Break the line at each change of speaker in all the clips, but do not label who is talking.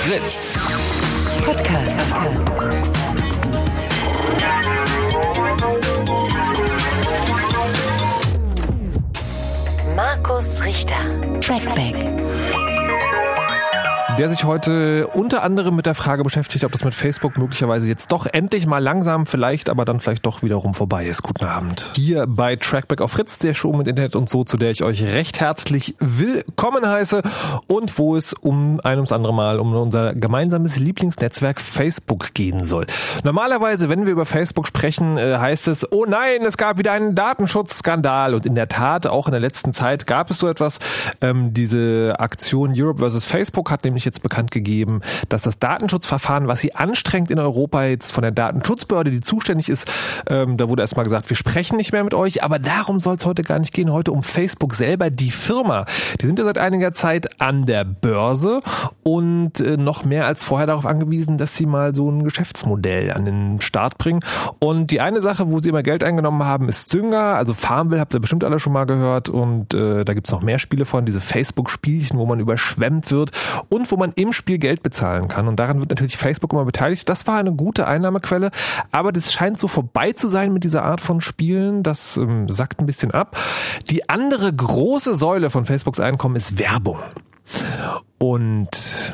Fritz.
Podcast. Markus Richter. Trackback.
Der sich heute unter anderem mit der Frage beschäftigt, ob das mit Facebook möglicherweise jetzt doch endlich mal langsam, vielleicht aber dann vielleicht doch wiederum vorbei ist. Guten Abend. Hier bei Trackback auf Fritz, der Show mit Internet und so, zu der ich euch recht herzlich willkommen heiße und wo es um ein ums andere Mal um unser gemeinsames Lieblingsnetzwerk Facebook gehen soll. Normalerweise, wenn wir über Facebook sprechen, heißt es, oh nein, es gab wieder einen Datenschutzskandal. Und in der Tat, auch in der letzten Zeit gab es so etwas. Diese Aktion Europe vs. Facebook hat nämlich jetzt bekannt gegeben, dass das Datenschutzverfahren, was sie anstrengt in Europa jetzt von der Datenschutzbehörde, die zuständig ist, da wurde erstmal gesagt, wir sprechen nicht mehr mit euch, aber darum soll es heute gar nicht gehen. Heute um Facebook selber, die Firma. Die sind ja seit einiger Zeit an der Börse und noch mehr als vorher darauf angewiesen, dass sie mal so ein Geschäftsmodell an den Start bringen. Und die eine Sache, wo sie immer Geld eingenommen haben, ist Zynga, also Farmville, habt ihr bestimmt alle schon mal gehört, und da gibt's noch mehr Spiele von, diese Facebook-Spielchen, wo man überschwemmt wird und wo man im Spiel Geld bezahlen kann. Und daran wird natürlich Facebook immer beteiligt. Das war eine gute Einnahmequelle, aber das scheint so vorbei zu sein mit dieser Art von Spielen. Das sackt ein bisschen ab. Die andere große Säule von Facebooks Einkommen ist Werbung. Und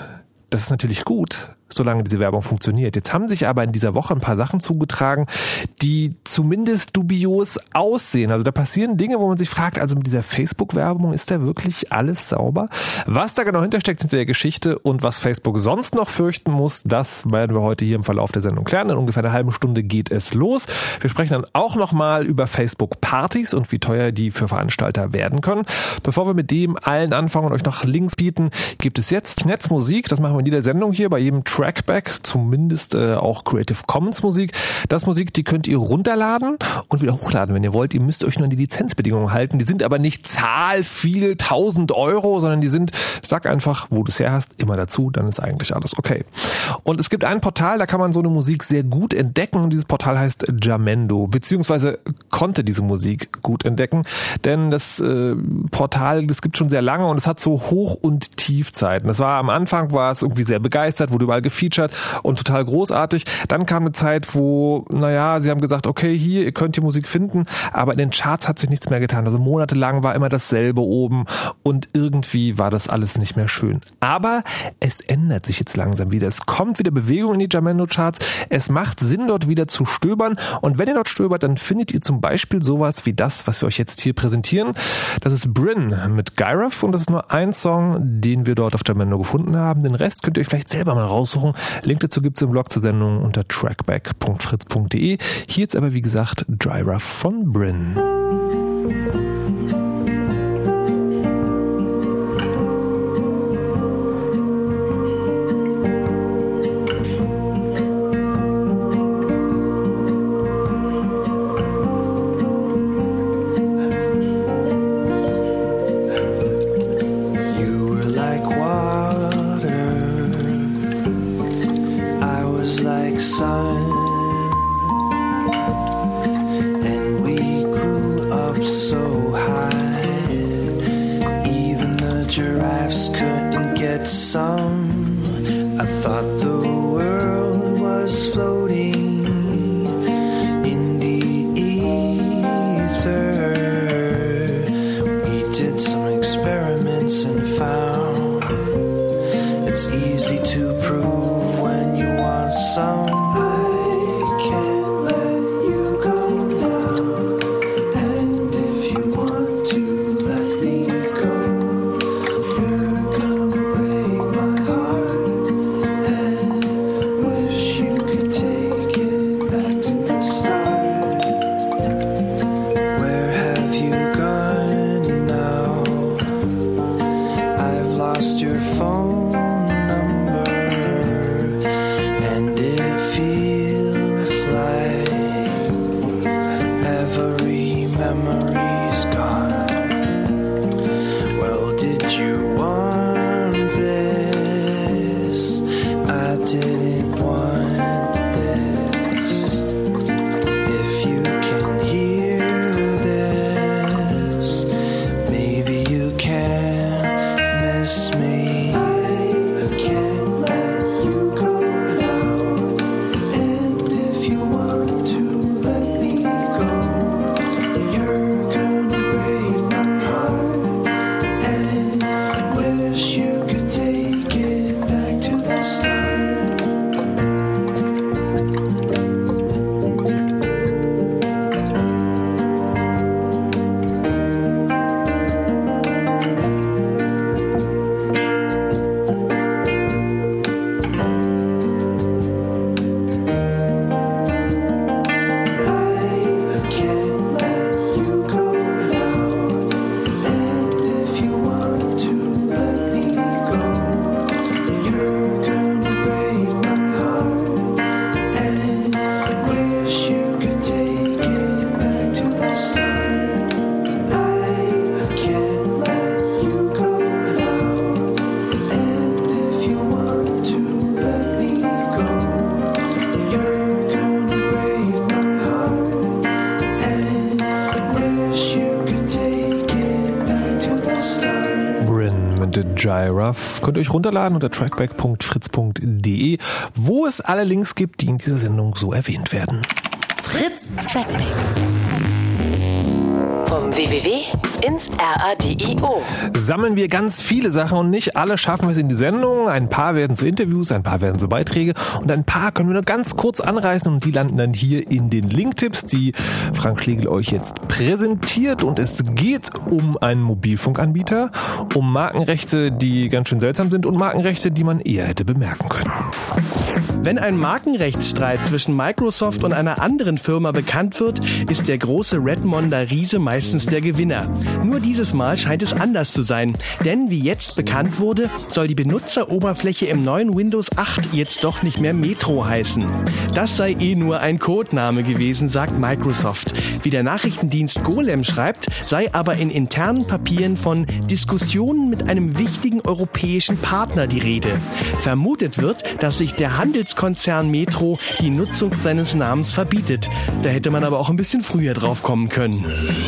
das ist natürlich gut, solange diese Werbung funktioniert. Jetzt haben sich aber in dieser Woche ein paar Sachen zugetragen, die zumindest dubios aussehen. Also da passieren Dinge, wo man sich fragt, also mit dieser Facebook-Werbung, ist da wirklich alles sauber? Was da genau hintersteckt hinter der Geschichte und was Facebook sonst noch fürchten muss, das werden wir heute hier im Verlauf der Sendung klären. In ungefähr einer halben Stunde geht es los. Wir sprechen dann auch nochmal über Facebook-Partys und wie teuer die für Veranstalter werden können. Bevor wir mit dem allen anfangen und euch noch Links bieten, gibt es jetzt Netzmusik. Das machen wir in jeder Sendung hier, bei jedem Trackback, zumindest auch Creative Commons Musik. Das Musik, die könnt ihr runterladen und wieder hochladen, wenn ihr wollt. Ihr müsst euch nur an die Lizenzbedingungen halten. Die sind aber nicht viel 1000 Euro, sondern die sind, sag einfach, wo du es her hast, immer dazu, dann ist eigentlich alles okay. Und es gibt ein Portal, da kann man so eine Musik sehr gut entdecken. Dieses Portal heißt Jamendo, beziehungsweise konnte diese Musik gut entdecken, denn das Portal, das gibt schon sehr lange und es hat so Hoch- und Tiefzeiten. Das war am Anfang, war es irgendwie sehr begeistert, wurde überall gefeatured und total großartig. Dann kam eine Zeit, wo, sie haben gesagt, okay, hier, ihr könnt die Musik finden, aber in den Charts hat sich nichts mehr getan. Also monatelang war immer dasselbe oben und irgendwie war das alles nicht mehr schön. Aber es ändert sich jetzt langsam wieder. Es kommt wieder Bewegung in die Jamendo-Charts. Es macht Sinn, dort wieder zu stöbern. Und wenn ihr dort stöbert, dann findet ihr zum Beispiel sowas wie das, was wir euch jetzt hier präsentieren. Das ist Bryn mit Gyroff und das ist nur ein Song, den wir dort auf Jamendo gefunden haben. Den Rest könnt ihr euch vielleicht selber mal raussuchen. Link dazu gibt's im Blog zur Sendung unter trackback.fritz.de. Hier jetzt aber, wie gesagt, Gyroff von Bryn.
miss me. I can't let
Entertainment Giraffe. Könnt ihr euch runterladen unter trackback.fritz.de, wo es alle Links gibt, die in dieser Sendung so erwähnt werden.
Fritz Trackback. Vom www ins RADIO.
Sammeln wir ganz viele Sachen und nicht alle schaffen wir es in die Sendung. Ein paar werden zu Interviews, ein paar werden zu Beiträge und ein paar können wir nur ganz kurz anreißen und die landen dann hier in den Linktipps, die Frank Schlegel euch jetzt präsentiert. Und es geht um einen Mobilfunkanbieter, um Markenrechte, die ganz schön seltsam sind und Markenrechte, die man eher hätte bemerken können.
Wenn ein Markenrechtsstreit zwischen Microsoft und einer anderen Firma bekannt wird, ist der große Redmonder Riese meistens der Gewinner. Nur dieses Mal scheint es anders zu sein. Denn wie jetzt bekannt wurde, soll die Benutzeroberfläche im neuen Windows 8 jetzt doch nicht mehr Metro heißen. Das sei nur ein Codename gewesen, sagt Microsoft. Wie der Nachrichtendienst Golem schreibt, sei aber in internen Papieren von Diskussionen mit einem wichtigen europäischen Partner die Rede. Vermutet wird, dass sich der Handelskonzern Metro die Nutzung seines Namens verbietet. Da hätte man aber auch ein bisschen früher drauf kommen können.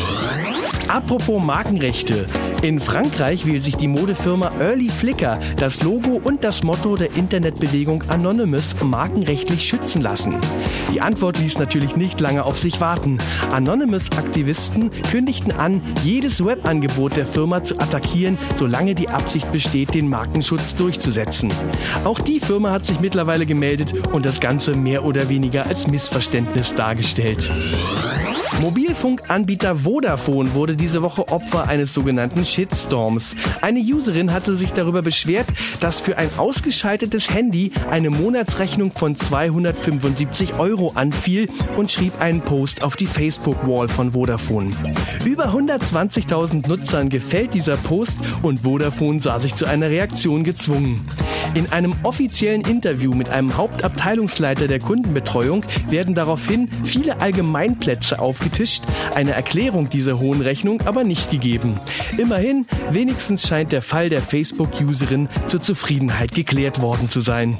Apropos Markenrechte. In Frankreich will sich die Modefirma Early Flicker das Logo und das Motto der Internetbewegung Anonymous markenrechtlich schützen lassen. Die Antwort ließ natürlich nicht lange auf sich warten. Anonymous-Aktivisten kündigten an, jedes Webangebot der Firma zu attackieren, solange die Absicht besteht, den Markenschutz durchzusetzen. Auch die Firma hat sich mittlerweile gemeldet und das Ganze mehr oder weniger als Missverständnis dargestellt. Mobilfunkanbieter Vodafone wurde diese Woche Opfer eines sogenannten Shitstorms. Eine Userin hatte sich darüber beschwert, dass für ein ausgeschaltetes Handy eine Monatsrechnung von 275 € anfiel und schrieb einen Post auf die Facebook-Wall von Vodafone. Über 120.000 Nutzern gefällt dieser Post und Vodafone sah sich zu einer Reaktion gezwungen. In einem offiziellen Interview mit einem Hauptabteilungsleiter der Kundenbetreuung werden daraufhin viele Allgemeinplätze aufgetischt, eine Erklärung dieser hohen Rechnung aber nicht gegeben. Immerhin, wenigstens scheint der Fall der Facebook-Userin zur Zufriedenheit geklärt worden zu sein.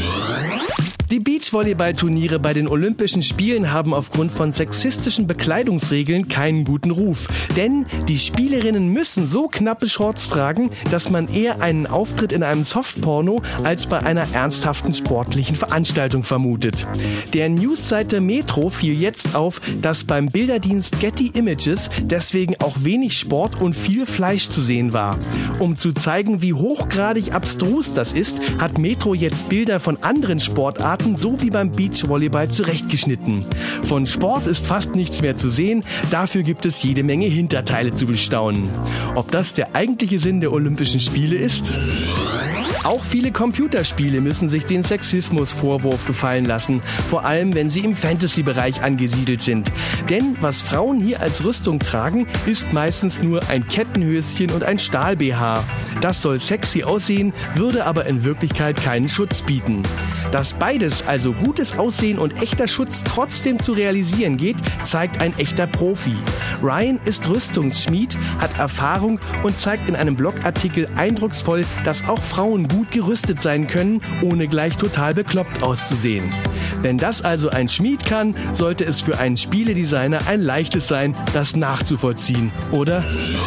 Die Beachvolleyball-Turniere bei den Olympischen Spielen haben aufgrund von sexistischen Bekleidungsregeln keinen guten Ruf. Denn die Spielerinnen müssen so knappe Shorts tragen, dass man eher einen Auftritt in einem Softporno als bei einer ernsthaften sportlichen Veranstaltung vermutet. Der Newsseite Metro fiel jetzt auf, dass beim Bilderdienst Getty Images deswegen auch wenig Sport und viel Fleisch zu sehen war. Um zu zeigen, wie hochgradig abstrus das ist, hat Metro jetzt Bilder von anderen Sportarten so wie beim Beachvolleyball zurechtgeschnitten. Von Sport ist fast nichts mehr zu sehen, dafür gibt es jede Menge Hinterteile zu bestaunen. Ob das der eigentliche Sinn der Olympischen Spiele ist? Auch viele Computerspiele müssen sich den Sexismusvorwurf gefallen lassen, vor allem wenn sie im Fantasy-Bereich angesiedelt sind. Denn was Frauen hier als Rüstung tragen, ist meistens nur ein Kettenhöschen und ein Stahl-BH. Das soll sexy aussehen, würde aber in Wirklichkeit keinen Schutz bieten. Dass beides, also gutes Aussehen und echter Schutz, trotzdem zu realisieren geht, zeigt ein echter Profi. Ryan ist Rüstungsschmied, hat Erfahrung und zeigt in einem Blogartikel eindrucksvoll, dass auch Frauen gut gerüstet sein können, ohne gleich total bekloppt auszusehen. Wenn das also ein Schmied kann, sollte es für einen Spieledesigner ein leichtes sein, das nachzuvollziehen, oder?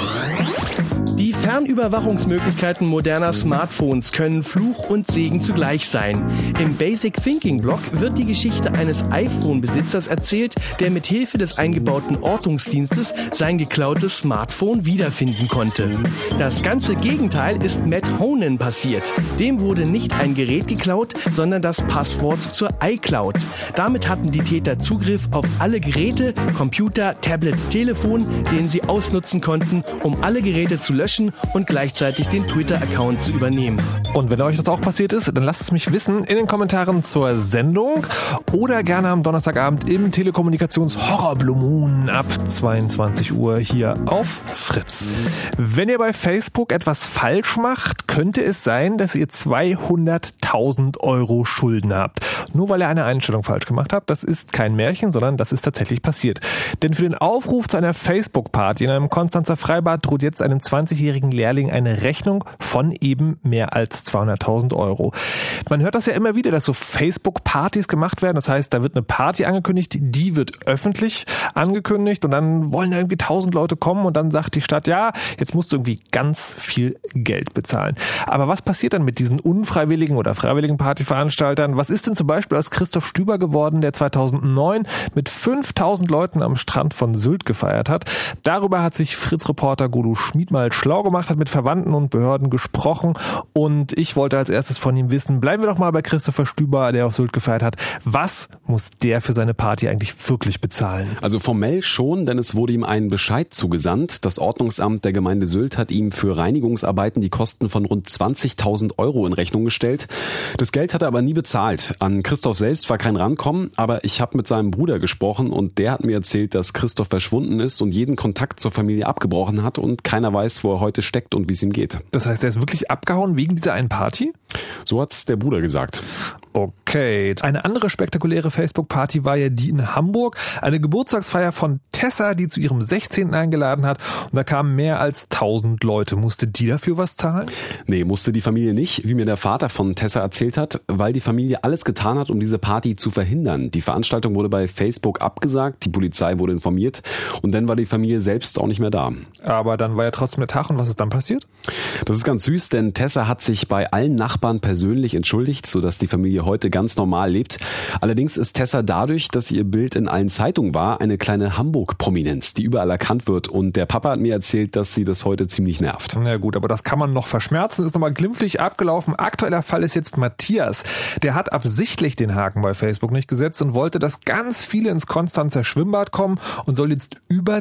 Die Fernüberwachungsmöglichkeiten moderner Smartphones können Fluch und Segen zugleich sein. Im Basic Thinking Blog wird die Geschichte eines iPhone-Besitzers erzählt, der mit Hilfe des eingebauten Ortungsdienstes sein geklautes Smartphone wiederfinden konnte. Das ganze Gegenteil ist Matt Honan passiert. Dem wurde nicht ein Gerät geklaut, sondern das Passwort zur iCloud. Damit hatten die Täter Zugriff auf alle Geräte, Computer, Tablet, Telefon, den sie ausnutzen konnten, um alle Geräte zu löschen und gleichzeitig den Twitter-Account zu übernehmen.
Und wenn euch das auch passiert ist, dann lasst es mich wissen in den Kommentaren zur Sendung oder gerne am Donnerstagabend im Telekommunikations-Horror-Blue Moon ab 22 Uhr hier auf Fritz. Wenn ihr bei Facebook etwas falsch macht, könnte es sein, dass ihr 200.000 € Schulden habt. Nur weil ihr eine Einstellung falsch gemacht habt, das ist kein Märchen, sondern das ist tatsächlich passiert. Denn für den Aufruf zu einer Facebook-Party in einem Konstanzer Freibad droht jetzt einem 20-jährigen 14-jährigen Lehrling eine Rechnung von eben mehr als 200.000 Euro. Man hört das ja immer wieder, dass so Facebook-Partys gemacht werden. Das heißt, da wird eine Party angekündigt, die wird öffentlich angekündigt und dann wollen da irgendwie 1000 Leute kommen und dann sagt die Stadt, ja, jetzt musst du irgendwie ganz viel Geld bezahlen. Aber was passiert dann mit diesen unfreiwilligen oder freiwilligen Partyveranstaltern? Was ist denn zum Beispiel aus Christoph Stüber geworden, der 2009 mit 5000 Leuten am Strand von Sylt gefeiert hat? Darüber hat sich Fritz-Reporter Godo Schmied mal schlau gemacht, hat mit Verwandten und Behörden gesprochen und ich wollte als erstes von ihm wissen, bleiben wir doch mal bei Christopher Stüber, der auf Sylt gefeiert hat. Was muss der für seine Party eigentlich wirklich bezahlen?
Also formell schon, denn es wurde ihm ein Bescheid zugesandt. Das Ordnungsamt der Gemeinde Sylt hat ihm für Reinigungsarbeiten die Kosten von rund 20.000 Euro in Rechnung gestellt. Das Geld hat er aber nie bezahlt. An Christoph selbst war kein Rankommen, aber ich habe mit seinem Bruder gesprochen und der hat mir erzählt, dass Christoph verschwunden ist und jeden Kontakt zur Familie abgebrochen hat und keiner weiß, wo er heute steckt und wie es ihm geht.
Das heißt, er ist wirklich abgehauen wegen dieser einen Party?
So hat's der Bruder gesagt.
Okay. Eine andere spektakuläre Facebook-Party war ja die in Hamburg. Eine Geburtstagsfeier von Tessa, die zu ihrem 16. eingeladen hat. Und da kamen mehr als 1000 Leute. Musste die dafür was zahlen?
Nee, musste die Familie nicht, wie mir der Vater von Tessa erzählt hat, weil die Familie alles getan hat, um diese Party zu verhindern. Die Veranstaltung wurde bei Facebook abgesagt, die Polizei wurde informiert und dann war die Familie selbst auch nicht mehr da.
Aber dann war ja trotzdem der Tag und was ist dann passiert?
Das ist ganz süß, denn Tessa hat sich bei allen Nachbarn persönlich entschuldigt, sodass die Familie heute ganz normal lebt. Allerdings ist Tessa dadurch, dass ihr Bild in allen Zeitungen war, eine kleine Hamburg-Prominenz, die überall erkannt wird. Und der Papa hat mir erzählt, dass sie das heute ziemlich nervt.
Na gut, aber das kann man noch verschmerzen. Ist nochmal glimpflich abgelaufen. Aktueller Fall ist jetzt Matthias. Der hat absichtlich den Haken bei Facebook nicht gesetzt und wollte, dass ganz viele ins Konstanzer Schwimmbad kommen und soll jetzt über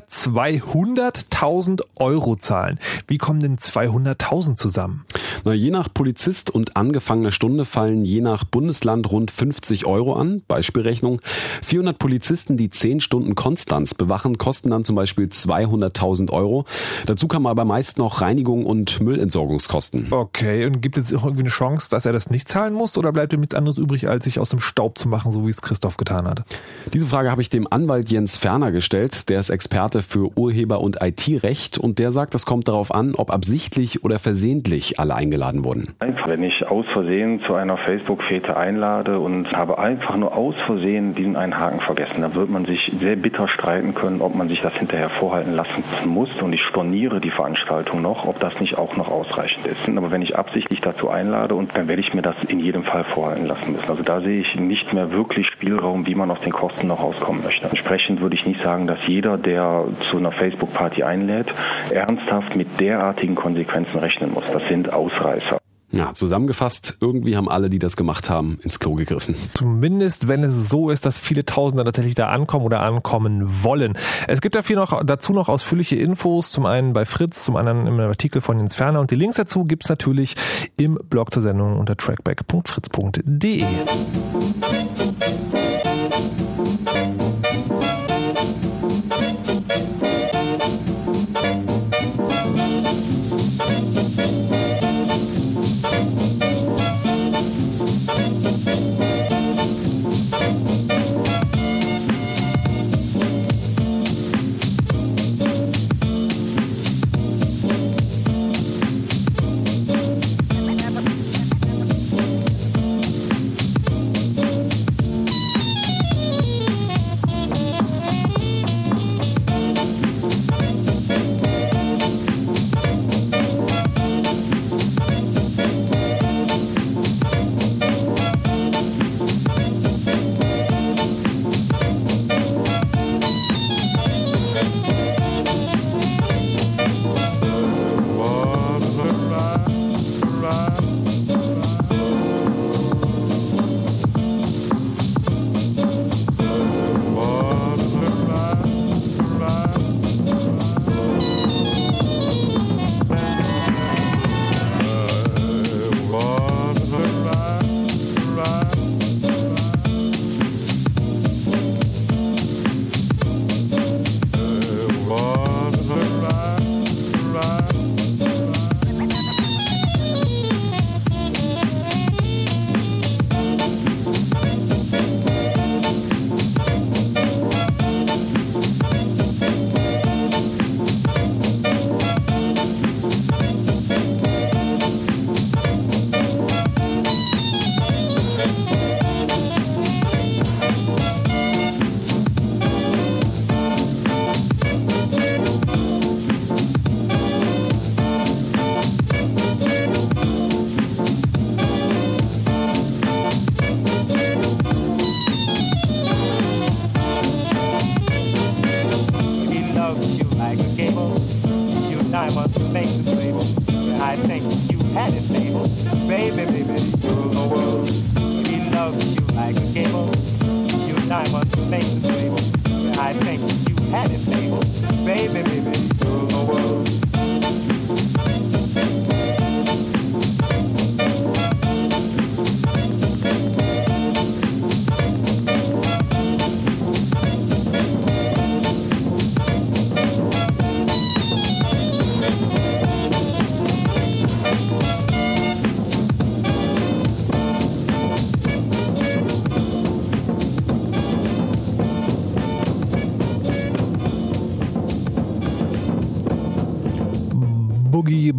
200.000 Euro zahlen. Wie kommen denn 200.000 zusammen?
Na, je nach Polizist und angefangener Stunde fallen je nach Bundesland rund 50 Euro an. Beispielrechnung. 400 Polizisten, die 10 Stunden Konstanz bewachen, kosten dann zum Beispiel 200.000 Euro. Dazu kamen aber meist noch Reinigung und Müllentsorgungskosten.
Okay, und gibt es jetzt irgendwie eine Chance, dass er das nicht zahlen muss oder bleibt ihm nichts anderes übrig, als sich aus dem Staub zu machen, so wie es Christoph getan hat?
Diese Frage habe ich dem Anwalt Jens Ferner gestellt. Der ist Experte für Urheber- und IT-Recht und der sagt, es kommt darauf an, ob absichtlich oder versehentlich alle eingeladen wurden.
Wenn ich aus Versehen zu einer Facebook-Fete einlade und habe einfach nur aus Versehen diesen einen Haken vergessen, dann wird man sich sehr bitter streiten können, ob man sich das hinterher vorhalten lassen muss. Und ich storniere die Veranstaltung noch, ob das nicht auch noch ausreichend ist. Aber wenn ich absichtlich dazu einlade, und dann werde ich mir das in jedem Fall vorhalten lassen müssen. Also da sehe ich nicht mehr wirklich Spielraum, wie man aus den Kosten noch rauskommen möchte. Entsprechend würde ich nicht sagen, dass jeder, der zu einer Facebook-Party einlädt, ernsthaft mit derartigen Konsequenzen rechnen muss. Das sind Ausreißer.
Ja, zusammengefasst, irgendwie haben alle, die das gemacht haben, ins Klo gegriffen.
Zumindest, wenn es so ist, dass viele Tausende tatsächlich da ankommen oder ankommen wollen. Es gibt dazu noch ausführliche Infos, zum einen bei Fritz, zum anderen im Artikel von Jens Ferner und die Links dazu gibt's natürlich im Blog zur Sendung unter trackback.fritz.de.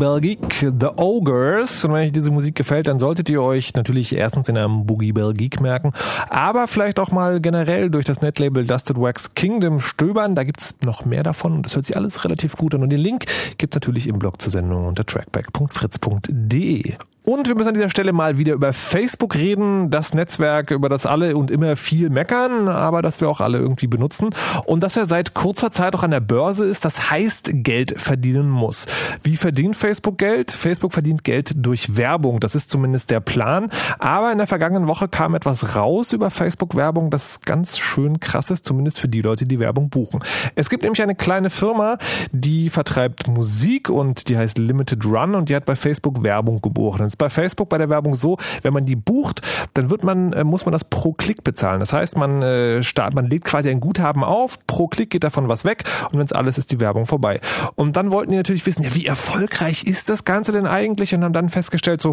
Bell Geek, The Ogres. Und wenn euch diese Musik gefällt, dann solltet ihr euch natürlich erstens in einem Boogie Bell Geek merken, aber vielleicht auch mal generell durch das Netlabel Dusted Wax Kingdom stöbern. Da gibt's noch mehr davon und das hört sich alles relativ gut an. Und den Link gibt's natürlich im Blog zur Sendung unter trackback.fritz.de. Und wir müssen an dieser Stelle mal wieder über Facebook reden, das Netzwerk, über das alle und immer viel meckern, aber das wir auch alle irgendwie benutzen und das ja seit kurzer Zeit auch an der Börse ist, das heißt Geld verdienen muss. Wie verdient Facebook Geld? Facebook verdient Geld durch Werbung, das ist zumindest der Plan, aber in der vergangenen Woche kam etwas raus über Facebook-Werbung, das ganz schön krass ist, zumindest für die Leute, die Werbung buchen. Es gibt nämlich eine kleine Firma, die vertreibt Musik und die heißt Limited Run und die hat bei Facebook Werbung gebucht. Bei Facebook bei der Werbung so, wenn man die bucht, dann muss man das pro Klick bezahlen. Das heißt, man legt quasi ein Guthaben auf, pro Klick geht davon was weg und wenn es alles ist, die Werbung vorbei. Und dann wollten die natürlich wissen, ja, wie erfolgreich ist das Ganze denn eigentlich? Und haben dann festgestellt,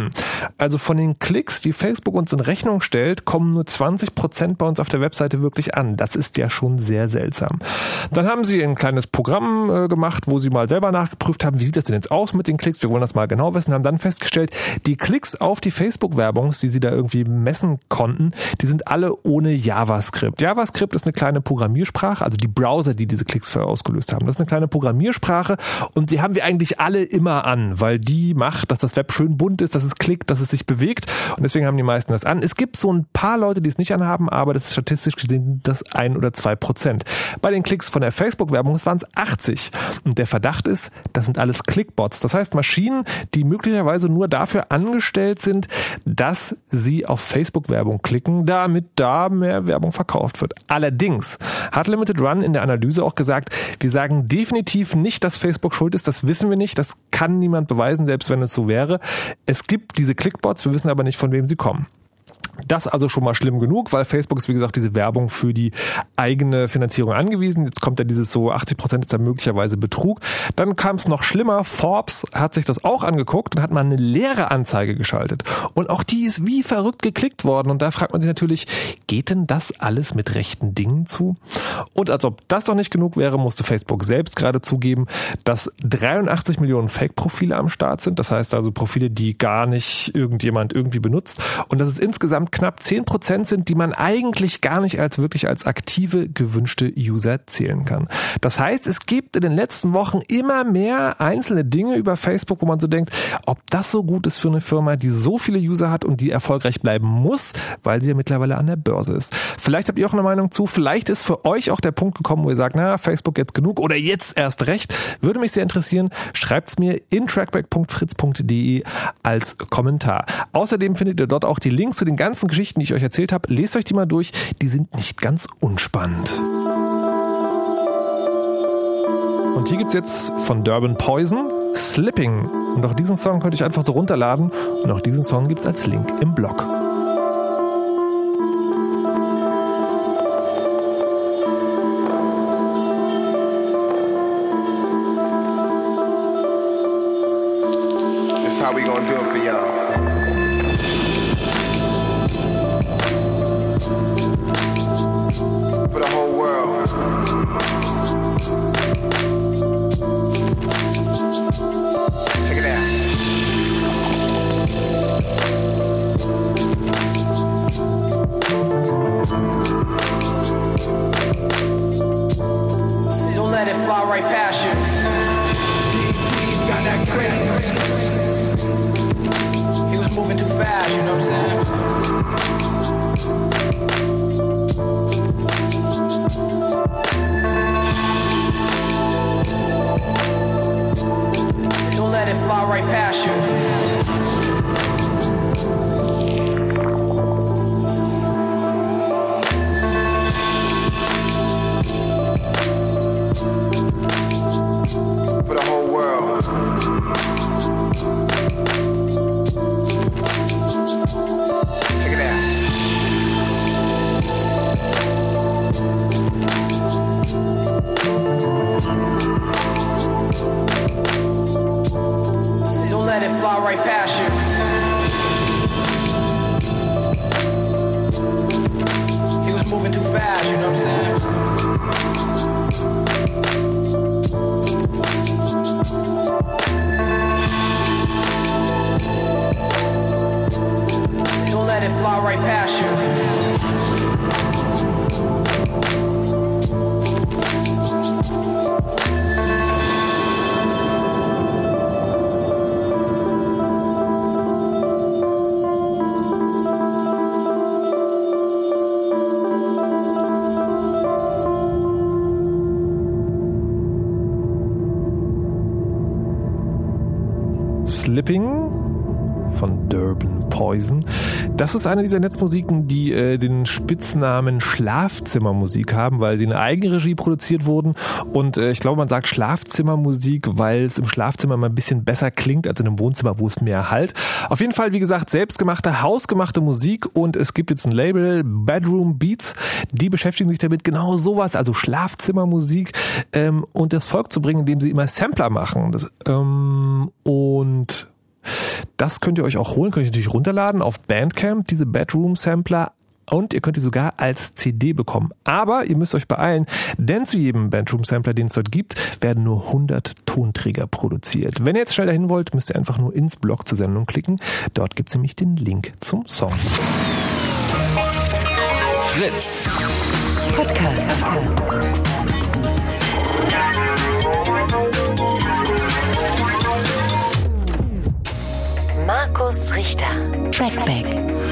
also von den Klicks, die Facebook uns in Rechnung stellt, kommen nur 20% bei uns auf der Webseite wirklich an. Das ist ja schon sehr seltsam. Dann haben sie ein kleines Programm gemacht, wo sie mal selber nachgeprüft haben, wie sieht das denn jetzt aus mit den Klicks? Wir wollen das mal genau wissen, haben dann festgestellt, die Klicks auf die Facebook-Werbung, die sie da irgendwie messen konnten, die sind alle ohne JavaScript. JavaScript ist eine kleine Programmiersprache, also die Browser, die diese Klicks ausgelöst haben. Das ist eine kleine Programmiersprache und die haben wir eigentlich alle immer an, weil die macht, dass das Web schön bunt ist, dass es klickt, dass es sich bewegt und deswegen haben die meisten das an. Es gibt so ein paar Leute, die es nicht anhaben, aber das ist statistisch gesehen das 1 oder 2%. Bei den Klicks von der Facebook-Werbung waren es 80 und der Verdacht ist, das sind alles Clickbots. Das heißt Maschinen, die möglicherweise nur dafür angestellt sind, dass sie auf Facebook-Werbung klicken, damit da mehr Werbung verkauft wird. Allerdings hat Limited Run in der Analyse auch gesagt, wir sagen definitiv nicht, dass Facebook schuld ist, das wissen wir nicht, das kann niemand beweisen, selbst wenn es so wäre. Es gibt diese Clickbots, wir wissen aber nicht, von wem sie kommen. Das also schon mal schlimm genug, weil Facebook ist, wie gesagt, diese Werbung für die eigene Finanzierung angewiesen. Jetzt kommt ja dieses so 80% ist da möglicherweise Betrug. Dann kam es noch schlimmer. Forbes hat sich das auch angeguckt und hat mal eine leere Anzeige geschaltet. Und auch die ist wie verrückt geklickt worden. Und da fragt man sich natürlich, geht denn das alles mit rechten Dingen zu? Und als ob das doch nicht genug wäre, musste Facebook selbst gerade zugeben, dass 83 Millionen Fake-Profile am Start sind. Das heißt also Profile, die gar nicht irgendjemand irgendwie benutzt. Und dass es insgesamt knapp 10% sind, die man eigentlich gar nicht wirklich als aktive, gewünschte User zählen kann. Das heißt, es gibt in den letzten Wochen immer mehr einzelne Dinge über Facebook, wo man so denkt, ob das so gut ist für eine Firma, die so viele User hat und die erfolgreich bleiben muss, weil sie ja mittlerweile an der Börse ist. Vielleicht habt ihr auch eine Meinung zu, vielleicht ist für euch auch der Punkt gekommen, wo ihr sagt, Facebook jetzt genug oder jetzt erst recht. Würde mich sehr interessieren. Schreibt's mir in trackback.fritz.de als Kommentar. Außerdem findet ihr dort auch die Links zu den ganzen Geschichten, die ich euch erzählt habe. Lest euch die mal durch, die sind nicht ganz unspannend. Und hier gibt's jetzt von Durban Poison Slipping. Und auch diesen Song könnt ihr einfach so runterladen. Und auch diesen Song gibt's als Link im Blog.
This is how we gonna do it for y'all. For the whole world. Check it out.
Don't let it fly right past you. Got that crazy. He was moving too fast, you know what I'm saying? Don't let it fly right past you.
For the whole world. Check it out.
Don't let it fly right past you. right past you.
Slipping von Durban Poison. Das ist eine dieser Netzmusiken, die den Spitznamen Schlafzimmermusik haben, weil sie in Eigenregie produziert wurden. Und ich glaube, man sagt Schlafzimmermusik, weil es im Schlafzimmer mal ein bisschen besser klingt als in einem Wohnzimmer, wo es mehr halt. Auf jeden Fall, wie gesagt, selbstgemachte, hausgemachte Musik. Und es gibt jetzt ein Label, Bedroom Beats, die beschäftigen sich damit, genau sowas, also Schlafzimmermusik, und das Volk zu bringen, indem sie immer Sampler machen. Und das könnt ihr euch auch holen, könnt ihr natürlich runterladen auf Bandcamp, diese Bedroom-Sampler, und ihr könnt die sogar als CD bekommen. Aber ihr müsst euch beeilen, denn zu jedem Bedroom-Sampler, den es dort gibt, werden nur 100 Tonträger produziert. Wenn ihr jetzt schnell dahin wollt, müsst ihr einfach nur ins Blog zur Sendung klicken. Dort gibt es nämlich den Link zum Song.
Fritz Podcast. Markus Richter. Trackback.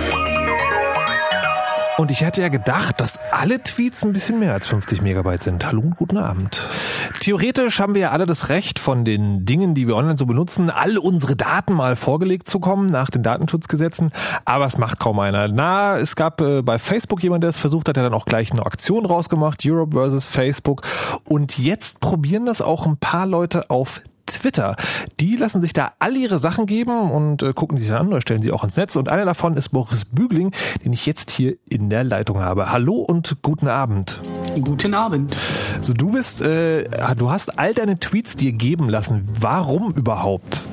Und ich hätte ja gedacht, dass alle Tweets ein bisschen mehr als 50 Megabyte sind. Hallo und guten Abend. Theoretisch haben wir ja alle das Recht, von den Dingen, die wir online so benutzen, all unsere Daten mal vorgelegt zu kommen nach den Datenschutzgesetzen. Aber es macht kaum einer. Es gab bei Facebook jemand, der es versucht hat, der dann auch gleich eine Aktion rausgemacht, Europe versus Facebook. Und jetzt probieren das auch ein paar Leute auf Twitter. Die lassen sich da all ihre Sachen geben und gucken sich an oder stellen sie auch ins Netz. Und einer davon ist Boris Bügling, den ich jetzt hier in der Leitung habe. Hallo und guten Abend.
Guten Abend.
So, du hast all deine Tweets dir geben lassen. Warum überhaupt?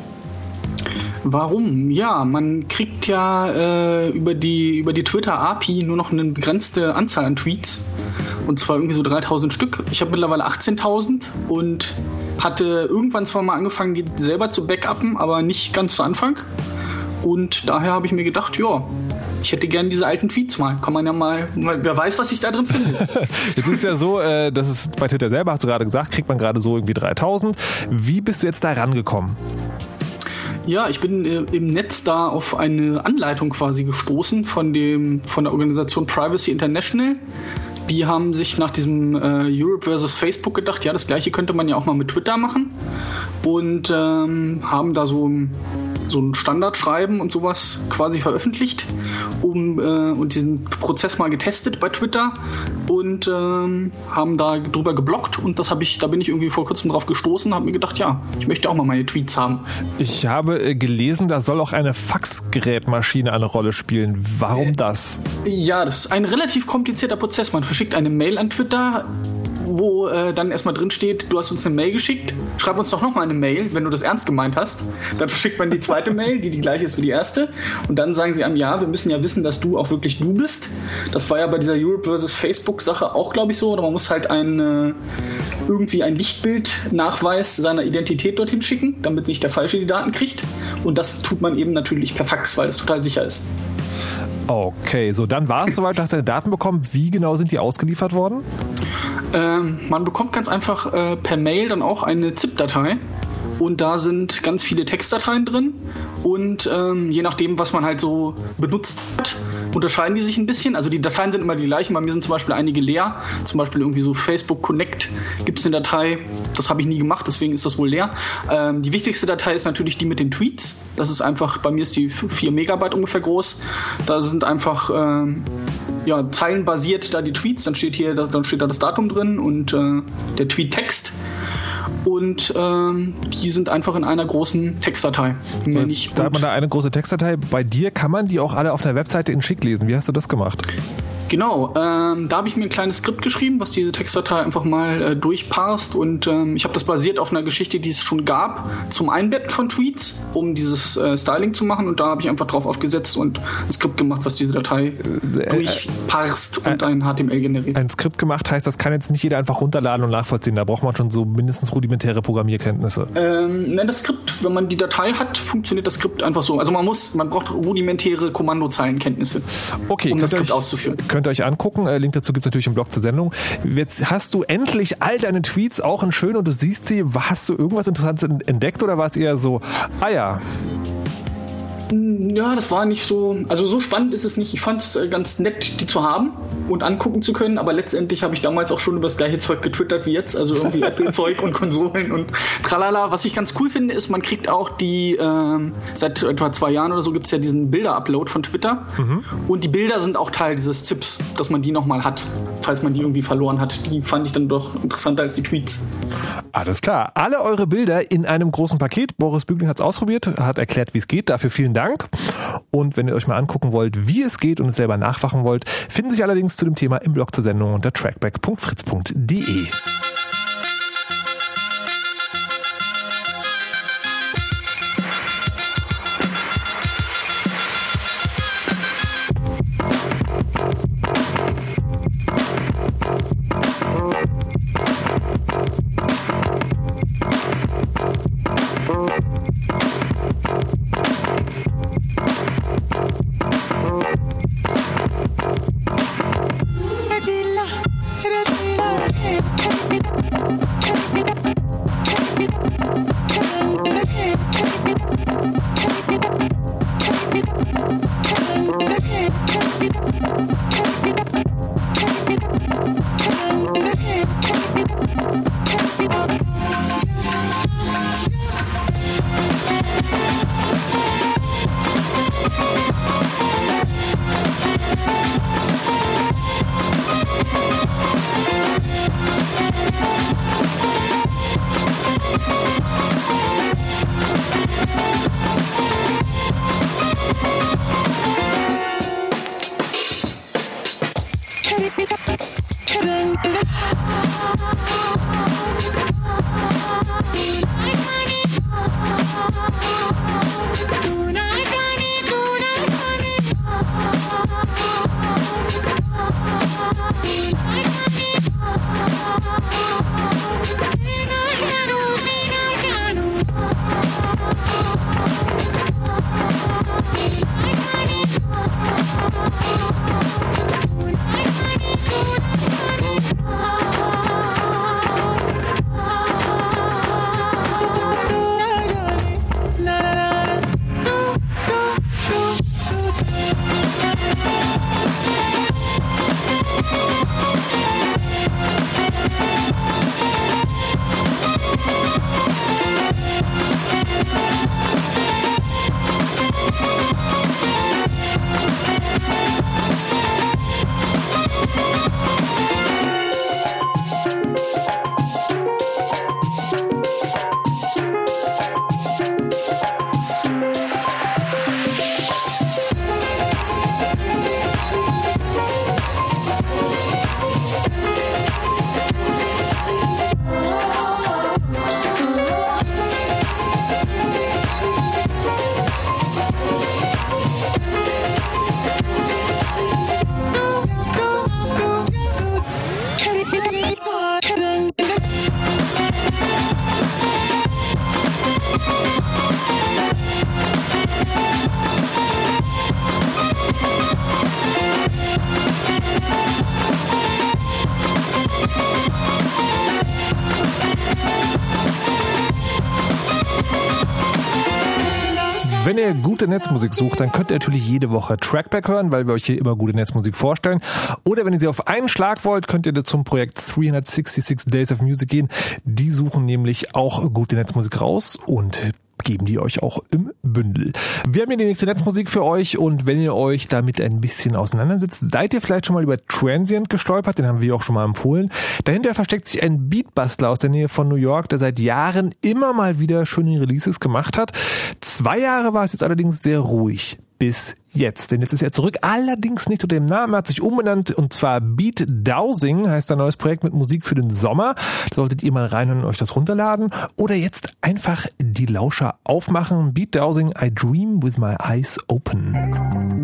Warum? Ja, man kriegt ja über die Twitter-API nur noch eine begrenzte Anzahl an Tweets. Und zwar irgendwie so 3000 Stück. Ich habe mittlerweile 18.000 und hatte irgendwann zwar mal angefangen, die selber zu backuppen, aber nicht ganz zu Anfang. Und daher habe ich mir gedacht, ja, ich hätte gerne diese alten Tweets mal. Kann man ja mal, wer weiß, was ich da drin finde.
Jetzt ist es ja so, dass es bei Twitter selber, hast du gerade gesagt, kriegt man gerade so irgendwie 3000. Wie bist du jetzt da rangekommen?
Ja, ich bin im Netz da auf eine Anleitung quasi gestoßen von der Organisation Privacy International. Die haben sich nach diesem Europe versus Facebook gedacht, ja, das gleiche könnte man ja auch mal mit Twitter machen. Und haben da so ein Standardschreiben und sowas quasi veröffentlicht und diesen Prozess mal getestet bei Twitter und haben da drüber geblockt und da bin ich irgendwie vor kurzem drauf gestoßen und habe mir gedacht, ja, ich möchte auch mal meine Tweets haben.
Ich habe gelesen, da soll auch eine Faxgerätmaschine eine Rolle spielen. Warum das?
Ja, das ist ein relativ komplizierter Prozess. Man verschickt eine Mail an Twitter, wo dann erstmal drin steht, du hast uns eine Mail geschickt, schreib uns doch nochmal eine Mail, wenn du das ernst gemeint hast. Dann verschickt man die zweite Mail, die gleiche ist wie die erste. Und dann sagen sie einem, ja, wir müssen ja wissen, dass du auch wirklich du bist. Das war ja bei dieser Europe versus Facebook-Sache auch, glaube ich, so. Oder man muss halt irgendwie ein Lichtbildnachweis seiner Identität dorthin schicken, damit nicht der Falsche die Daten kriegt. Und das tut man eben natürlich per Fax, weil es total sicher ist.
Okay, so dann war es soweit, du hast deine Daten bekommen. Wie genau sind die ausgeliefert worden?
Man bekommt ganz einfach per Mail dann auch eine ZIP-Datei und da sind ganz viele Textdateien drin und je nachdem, was man halt so benutzt hat, unterscheiden die sich ein bisschen. Also die Dateien sind immer die gleichen. Bei mir sind zum Beispiel einige leer. Zum Beispiel irgendwie so Facebook Connect gibt es eine Datei. Das habe ich nie gemacht, deswegen ist das wohl leer. Die wichtigste Datei ist natürlich die mit den Tweets. Das ist einfach, bei mir ist die 4 Megabyte ungefähr groß. Da sind einfach zeilenbasiert da die Tweets. Dann steht da das Datum drin und der Tweet-Text. Und die sind einfach in einer großen Textdatei.
Da hat man da eine große Textdatei. Bei dir kann man die auch alle auf der Webseite in schick lesen. Wie hast du das gemacht?
Genau, da habe ich mir ein kleines Skript geschrieben, was diese Textdatei einfach mal durchparst und ich habe das basiert auf einer Geschichte, die es schon gab, zum Einbetten von Tweets, um dieses Styling zu machen und da habe ich einfach drauf aufgesetzt und ein Skript gemacht, was diese Datei durchparst und ein HTML generiert.
Ein Skript gemacht heißt, das kann jetzt nicht jeder einfach runterladen und nachvollziehen, da braucht man schon so mindestens rudimentäre Programmierkenntnisse.
Nein, das Skript, wenn man die Datei hat, funktioniert das Skript einfach so. Also man braucht rudimentäre Kommandozeilenkenntnisse,
okay,
um das Skript auszuführen.
Könnt ihr euch angucken. Link dazu gibt es natürlich im Blog zur Sendung. Jetzt hast du endlich all deine Tweets auch in schön und du siehst sie. Hast du irgendwas Interessantes entdeckt oder war es eher so, ja.
Ja, das war nicht so, also so spannend ist es nicht. Ich fand es ganz nett, die zu haben und angucken zu können, aber letztendlich habe ich damals auch schon über das gleiche Zeug getwittert wie jetzt, also irgendwie Apple-Zeug und Konsolen und tralala. Was ich ganz cool finde, ist, man kriegt auch die, seit etwa 2 Jahren oder so gibt es ja diesen Bilder-Upload von Twitter und die Bilder sind auch Teil dieses ZIPs, dass man die nochmal hat, falls man die irgendwie verloren hat. Die fand ich dann doch interessanter als die Tweets.
Alles klar. Alle eure Bilder in einem großen Paket. Boris Bügling hat es ausprobiert, hat erklärt, wie es geht. Dafür vielen Dank. Und wenn ihr euch mal angucken wollt, wie es geht und es selber nachwachen wollt, finden sich allerdings zu dem Thema im Blog zur Sendung unter trackback.fritz.de. Wenn ihr gute Netzmusik sucht, dann könnt ihr natürlich jede Woche Trackback hören, weil wir euch hier immer gute Netzmusik vorstellen. Oder wenn ihr sie auf einen Schlag wollt, könnt ihr zum Projekt 366 Days of Music gehen. Die suchen nämlich auch gute Netzmusik raus und geben die euch auch im Bündel. Wir haben hier die nächste Netzmusik für euch und wenn ihr euch damit ein bisschen auseinandersetzt, seid ihr vielleicht schon mal über Transient gestolpert, den haben wir auch schon mal empfohlen. Dahinter versteckt sich ein Beatbastler aus der Nähe von New York, der seit Jahren immer mal wieder schöne Releases gemacht hat. 2 Jahre war es jetzt allerdings sehr ruhig. Bis jetzt. Denn jetzt ist er zurück, allerdings nicht unter dem Namen. Er hat sich umbenannt und zwar Beat Dowsing heißt ein neues Projekt mit Musik für den Sommer. Da solltet ihr mal reinhören und euch das runterladen. Oder jetzt einfach die Lauscher aufmachen. Beat Dowsing, I Dream with My Eyes Open.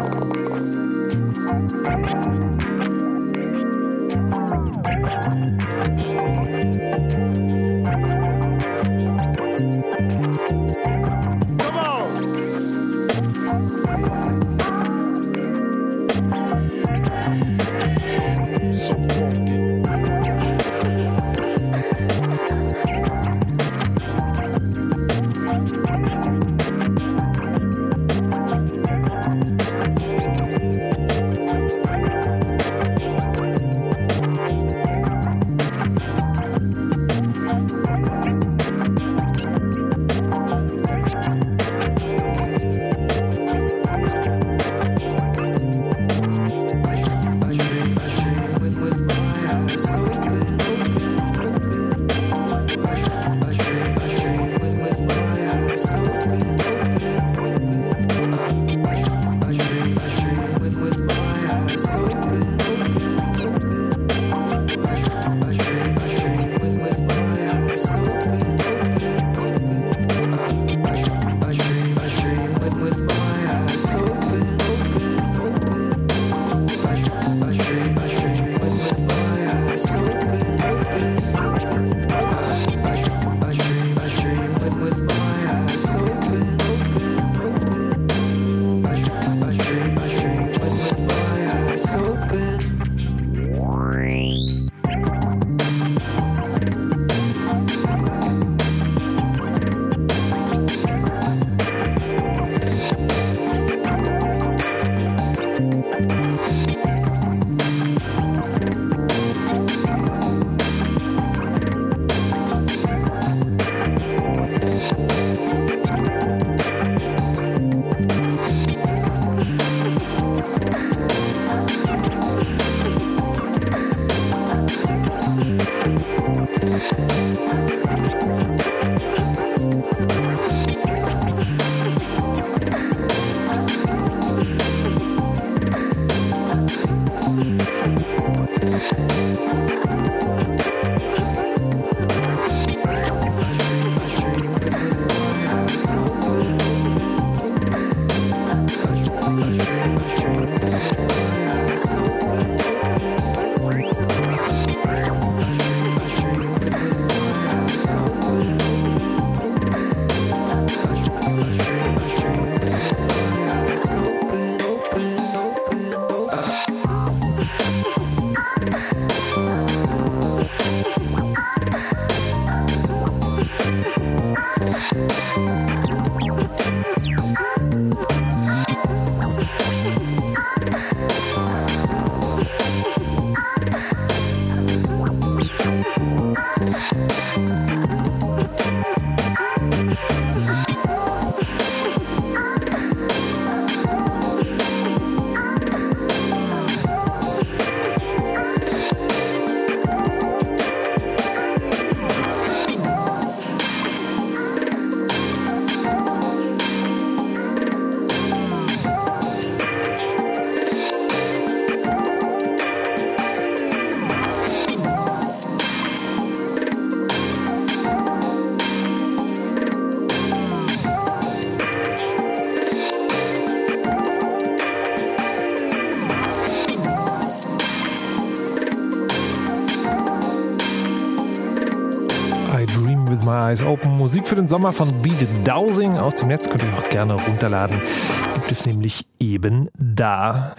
Eyes Open. Musik für den Sommer von Beat Dowsing aus dem Netz. Könnt ihr auch gerne runterladen. Gibt es nämlich eben da.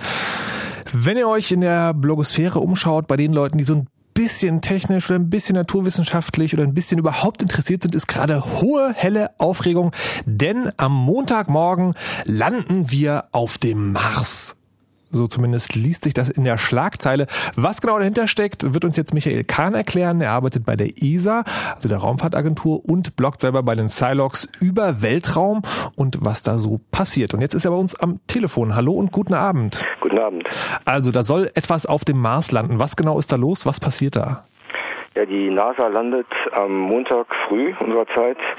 Wenn ihr euch in der Blogosphäre umschaut, bei den Leuten, die so ein bisschen technisch oder ein bisschen naturwissenschaftlich oder ein bisschen überhaupt interessiert sind, ist gerade hohe, helle Aufregung. Denn am Montagmorgen landen wir auf dem Mars. So zumindest liest sich das in der Schlagzeile. Was genau dahinter steckt, wird uns jetzt Michael Kahn erklären. Er arbeitet bei der ESA, also der Raumfahrtagentur, und bloggt selber bei den Scilogs über Weltraum und was da so passiert. Und jetzt ist er bei uns am Telefon. Hallo und guten Abend.
Guten Abend.
Also da soll etwas auf dem Mars landen. Was genau ist da los? Was passiert da?
Ja, die NASA landet am Montag früh unserer Zeit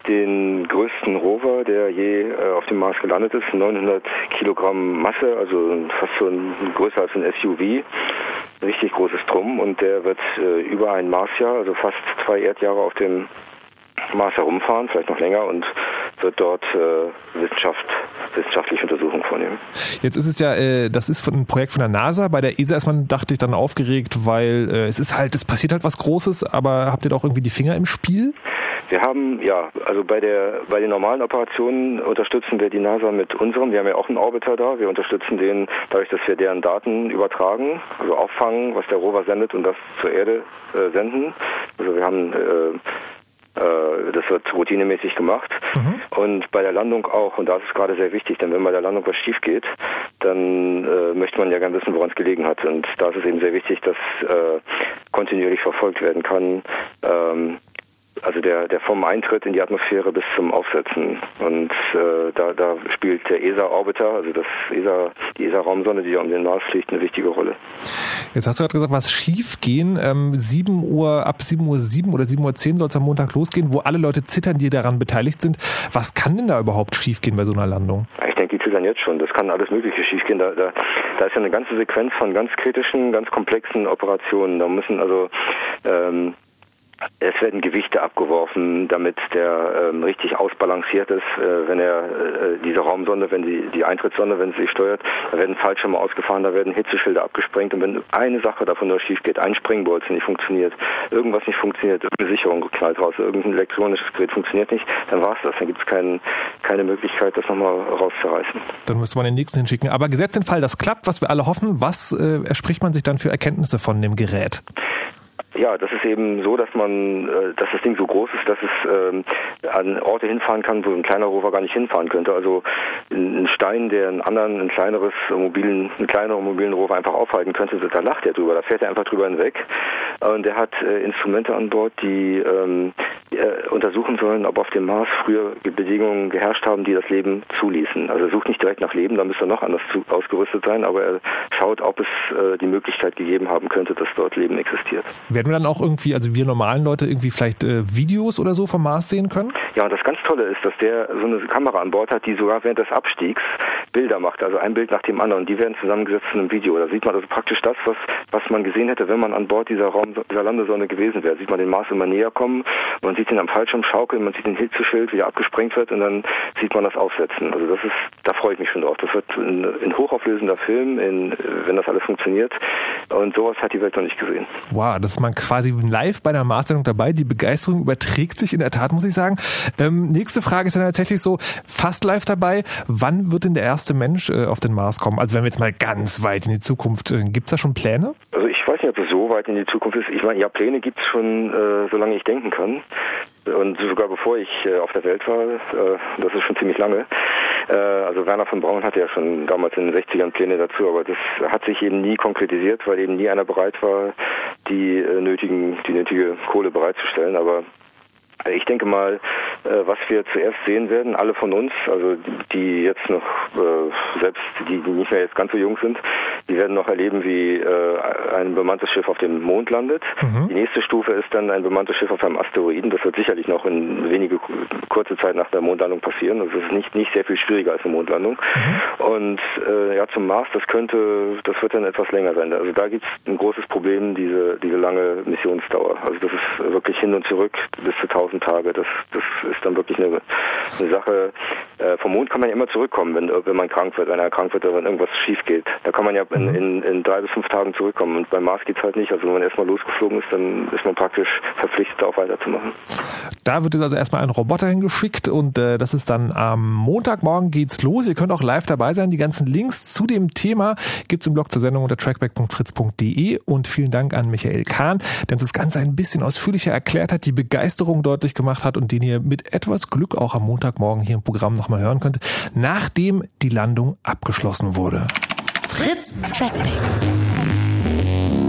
den größten Rover, der je auf dem Mars gelandet ist. 900 Kilogramm Masse, also fast so größer als ein SUV. Richtig großes Drum, und der wird über ein Marsjahr, also fast 2 Erdjahre auf dem Mars herumfahren, vielleicht noch länger, und wird dort wissenschaftliche Untersuchungen vornehmen.
Jetzt ist es ja, das ist ein Projekt von der NASA. Bei der ESA ist man, dachte ich, dann aufgeregt, weil es passiert halt was Großes, aber habt ihr da auch irgendwie die Finger im Spiel?
Wir haben, also bei den normalen Operationen unterstützen wir die NASA mit unserem. Wir haben ja auch einen Orbiter da. Wir unterstützen den dadurch, dass wir deren Daten übertragen, also auffangen, was der Rover sendet, und das zur Erde senden. Also wir haben das wird routinemäßig gemacht. Und bei der Landung auch, und das ist gerade sehr wichtig, denn wenn bei der Landung was schief geht, dann möchte man ja gerne wissen, woran es gelegen hat. Und da ist es eben sehr wichtig, dass kontinuierlich verfolgt werden kann, also der vom Eintritt in die Atmosphäre bis zum Aufsetzen. Und da spielt der ESA-Orbiter, also die ESA-Raumsonde, die um den Mars fliegt, eine wichtige Rolle.
Jetzt hast du gerade gesagt, was schief gehen. Ab 7:07 Uhr oder 7:10 Uhr soll es am Montag losgehen, wo alle Leute zittern, die daran beteiligt sind. Was kann denn da überhaupt schief gehen bei so einer Landung?
Ich denke, die zittern jetzt schon. Das kann alles Mögliche schief gehen. Da ist ja eine ganze Sequenz von ganz kritischen, ganz komplexen Operationen. Da müssen also es werden Gewichte abgeworfen, damit der richtig ausbalanciert ist, wenn diese Raumsonde, wenn die Eintrittssonde, wenn sie sich steuert, da werden Fallschirme ausgefahren, da werden Hitzeschilder abgesprengt, und wenn eine Sache davon nur schief geht, ein Springbolzen nicht funktioniert, irgendwas nicht funktioniert, irgendeine Sicherung knallt raus, irgendein elektronisches Gerät funktioniert nicht, dann war es das. Dann gibt es keine Möglichkeit, das nochmal rauszureißen.
Dann müsste man den nächsten hinschicken. Aber gesetzt den Fall, das klappt, was wir alle hoffen, was erspricht man sich dann für Erkenntnisse von dem Gerät?
Ja, das ist eben so, dass das Ding so groß ist, dass es an Orte hinfahren kann, wo ein kleiner Rover gar nicht hinfahren könnte. Also ein Stein, der einen kleineren mobilen Rover einfach aufhalten könnte, da lacht er drüber, da fährt er einfach drüber hinweg. Und er hat Instrumente an Bord, die untersuchen sollen, ob auf dem Mars früher Bedingungen geherrscht haben, die das Leben zuließen. Also er sucht nicht direkt nach Leben, da müsste er noch anders ausgerüstet sein, aber er schaut, ob es die Möglichkeit gegeben haben könnte, dass dort Leben existiert.
Werden wir dann auch irgendwie, also wir normalen Leute, irgendwie vielleicht Videos oder so vom Mars sehen können?
Ja, und das ganz Tolle ist, dass der so eine Kamera an Bord hat, die sogar während des Abstiegs Bilder macht, also ein Bild nach dem anderen, und die werden zusammengesetzt in einem Video. Da sieht man also praktisch das, was man gesehen hätte, wenn man an Bord dieser Landesonde gewesen wäre. Sieht man den Mars immer näher kommen, man sieht ihn am Fallschirm schaukeln, man sieht den Hitzeschild, wie er abgesprengt wird, und dann sieht man das aufsetzen. Also da freue ich mich schon drauf. Das wird ein hochauflösender Film, wenn das alles funktioniert, und sowas hat die Welt noch nicht gesehen.
Wow, das ist man quasi live bei der Mars-Sendung dabei. Die Begeisterung überträgt sich in der Tat, muss ich sagen. Nächste Frage ist dann tatsächlich so, fast live dabei. Wann wird denn der erste Mensch auf den Mars kommen? Also wenn wir jetzt mal ganz weit in die Zukunft, gibt es da schon Pläne?
Also ich weiß nicht, ob es so weit in die Zukunft ist. Ich meine, ja, Pläne gibt es schon, solange ich denken kann. Und sogar bevor ich auf der Welt war, das ist schon ziemlich lange. Also Wernher von Braun hatte ja schon damals in den 60ern Pläne dazu, aber das hat sich eben nie konkretisiert, weil eben nie einer bereit war, die nötige Kohle bereitzustellen. Aber ich denke mal, was wir zuerst sehen werden, alle von uns, also die jetzt noch, selbst die nicht mehr jetzt ganz so jung sind, die werden noch erleben, wie ein bemanntes Schiff auf dem Mond landet. Die nächste Stufe ist dann ein bemanntes Schiff auf einem Asteroiden. Das wird sicherlich noch in kurze Zeit nach der Mondlandung passieren. Das ist nicht sehr viel schwieriger als eine Mondlandung. Und zum Mars, das wird dann etwas länger sein. Also da gibt es ein großes Problem, diese lange Missionsdauer. Also das ist wirklich hin und zurück bis zu 1000 Tage. Das ist dann wirklich eine Sache. Vom Mond kann man ja immer zurückkommen, wenn man krank wird, wenn er krank wird oder wenn irgendwas schief geht. Da kann man ja in 3 bis 5 Tagen zurückkommen. Und beim Mars geht's halt nicht. Also wenn man erstmal losgeflogen ist, dann ist man praktisch verpflichtet, auch weiterzumachen.
Da wird jetzt also erstmal ein Roboter hingeschickt, und das ist dann am Montagmorgen geht's los. Ihr könnt auch live dabei sein. Die ganzen Links zu dem Thema gibt's im Blog zur Sendung unter trackback.fritz.de, und vielen Dank an Michael Kahn, der uns das Ganze ein bisschen ausführlicher erklärt hat, die Begeisterung deutlich gemacht hat und den ihr mit etwas Glück auch am Montagmorgen hier im Programm nochmal hören könnt, nachdem die Landung abgeschlossen wurde.
Fritz Trackback.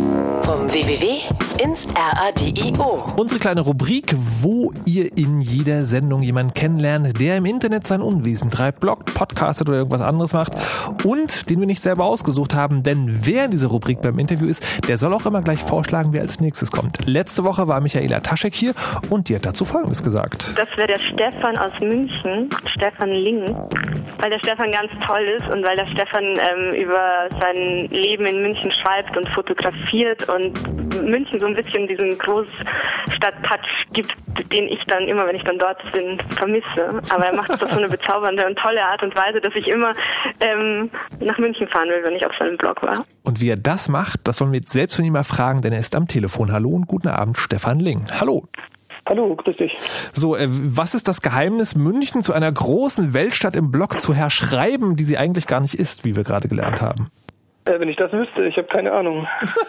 Vom www ins RADIO.
Unsere kleine Rubrik, wo ihr in jeder Sendung jemanden kennenlernt, der im Internet sein Unwesen treibt, bloggt, podcastet oder irgendwas anderes macht und den wir nicht selber ausgesucht haben, denn wer in dieser Rubrik beim Interview ist, der soll auch immer gleich vorschlagen, wer als nächstes kommt. Letzte Woche war Michaela Taschek hier und die hat dazu Folgendes gesagt.
Das wäre der Stefan aus München, Stefan Ling, weil der Stefan ganz toll ist und weil der Stefan über sein Leben in München schreibt und fotografiert und München so ein bisschen diesen Großstadt-Touch gibt, den ich dann immer, wenn ich dann dort bin, vermisse. Aber er macht es auf so eine bezaubernde und tolle Art und Weise, dass ich immer nach München fahren will, wenn ich auf seinem Blog war.
Und wie er das macht, das wollen wir jetzt selbst von ihm mal fragen, denn er ist am Telefon. Hallo und guten Abend, Stefan Ling. Hallo.
Hallo, grüß dich.
So, was ist das Geheimnis, München zu einer großen Weltstadt im Blog zu herschreiben, die sie eigentlich gar nicht ist, wie wir gerade gelernt haben?
Wenn ich das wüsste, ich habe keine Ahnung.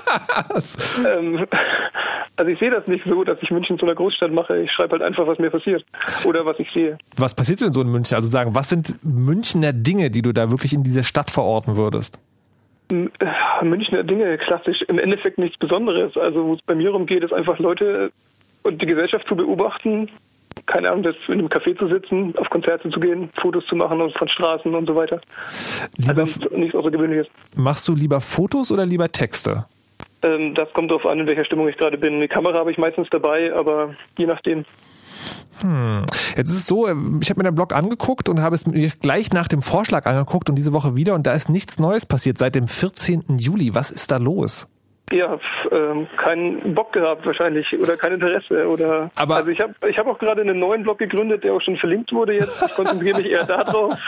Also ich sehe das nicht so, dass ich München zu einer Großstadt mache. Ich schreibe halt einfach, was mir passiert oder was ich sehe.
Was passiert denn so in München? Also sagen, was sind Münchner Dinge, die du da wirklich in dieser Stadt verorten würdest?
Münchner Dinge, klassisch, im Endeffekt nichts Besonderes. Also wo es bei mir rumgeht, ist einfach Leute und die Gesellschaft zu beobachten. Keine Ahnung, in einem Café zu sitzen, auf Konzerte zu gehen, Fotos zu machen von Straßen und so weiter. Also nichts Außergewöhnliches. Machst
du lieber Fotos oder lieber Texte?
Das kommt darauf an, in welcher Stimmung ich gerade bin. Die Kamera habe ich meistens dabei, aber je nachdem.
Jetzt ist es so, ich habe mir den Blog angeguckt und habe es mir gleich nach dem Vorschlag angeguckt und diese Woche wieder und da ist nichts Neues passiert seit dem 14. Juli. Was ist da los?
Ja, keinen Bock gehabt wahrscheinlich oder kein Interesse oder.
Aber
also ich hab auch gerade einen neuen Blog gegründet, der auch schon verlinkt wurde jetzt. Ich konzentriere mich eher darauf.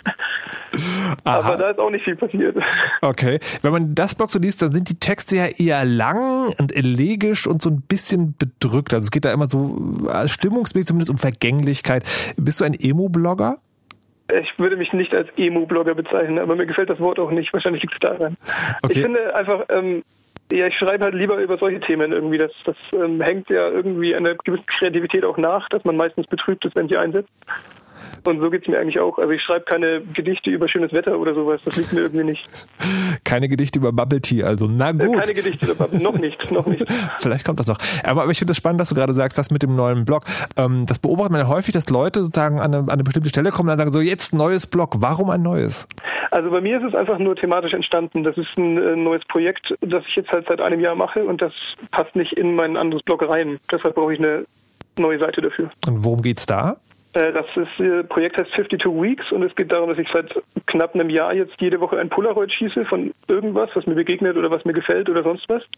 Aber da ist auch nicht viel passiert.
Okay, wenn man das Blog so liest, dann sind die Texte ja eher lang und elegisch und so ein bisschen bedrückt. Also es geht da immer so stimmungsmäßig zumindest um Vergänglichkeit. Bist du ein Emo-Blogger?
Ich würde mich nicht als Emo-Blogger bezeichnen, aber mir gefällt das Wort auch nicht. Wahrscheinlich liegt es daran. Okay. Ich finde einfach, ja, ich schreibe halt lieber über solche Themen irgendwie. Das hängt ja irgendwie einer gewissen Kreativität auch nach, dass man meistens betrübt ist, wenn sie einsetzt. Und so geht's mir eigentlich auch. Also ich schreibe keine Gedichte über schönes Wetter oder sowas. Das liegt mir irgendwie nicht.
Keine Gedichte über Bubble Tea, also na gut.
Keine Gedichte über Bubble, noch nicht.
Vielleicht kommt das noch. Aber ich finde es spannend, dass du gerade sagst, das mit dem neuen Blog. Das beobachtet man ja häufig, dass Leute sozusagen an eine bestimmte Stelle kommen und dann sagen so, jetzt neues Blog. Warum ein neues?
Also bei mir ist es einfach nur thematisch entstanden. Das ist ein neues Projekt, das ich jetzt halt seit einem Jahr mache und das passt nicht in mein anderes Blog rein. Deshalb brauche ich eine neue Seite dafür.
Und worum geht's da?
Das Projekt heißt 52 Weeks und es geht darum, dass ich seit knapp einem Jahr jetzt jede Woche ein Polaroid schieße von irgendwas, was mir begegnet oder was mir gefällt oder sonst was.